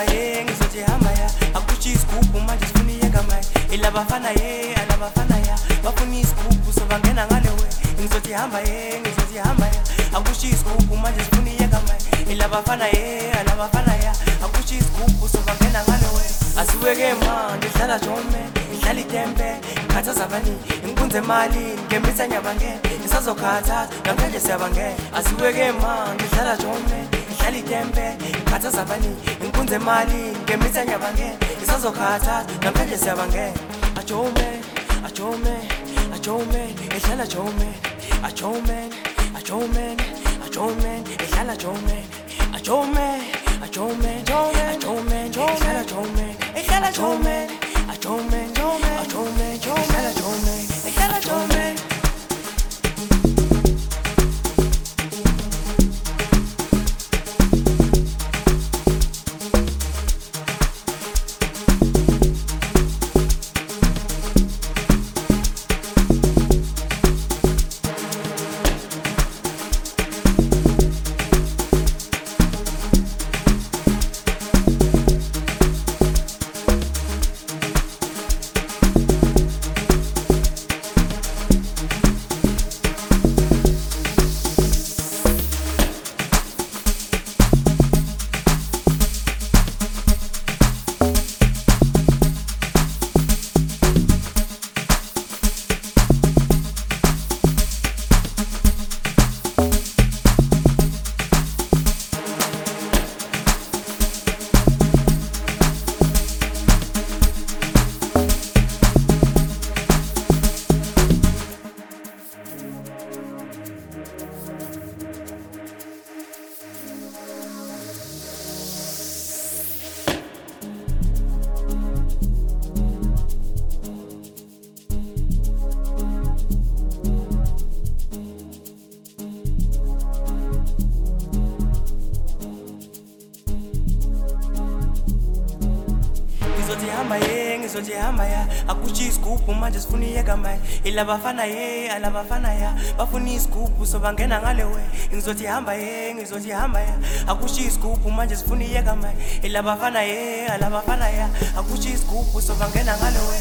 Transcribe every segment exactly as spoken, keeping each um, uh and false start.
ye ngizothi hamba ya akuchi isigubhu manje sifuna iyeka maye ilabafana ye alabafana ya bafuna isigubhu so bangena ngale we ngizothi hamba ye ngizothi hamba ya akuchi isigubhu manje sifuna iyeka maye ilabafana ye alabafana ya akuchi isigubhu so bangena ngale we asiweke ma ngihlala jome ngihlala itempe khathaza abani inkunze mali ngembisa nyabange isazokhatha namhlanje siyabange asiweke ma ngihlala jome ngihlala itempe khathaza abani inkunze mali ngembisa nyabange isazokhatha namhlanje siyabange ajome ajome ajome ngihlala jome ajome ajome ajome ngihlala jome ajome ajome ajome ngihlala jome ngihlala jome ajome ajome ngihlala jome ngihlala jome ngizothi hamba ye ngizothi hamba ya akuchi isigubhu manje sifuna iyeka maye ilabafana ye alabafana ya bafuna isigubhu so bangena ngale we ngizothi hamba ye ngizothi hamba ya akuchi isigubhu manje sifuna iyeka maye ilabafana ye alabafana ya akuchi isigubhu so bangena ngale we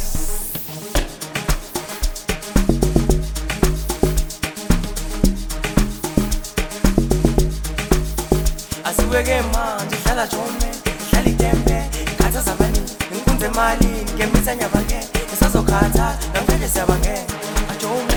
asiweke manje hlala jome hlala itempe khathaza abani inkunze mali ngembisa nyabange isazokhatha namhlanje siyabange ajome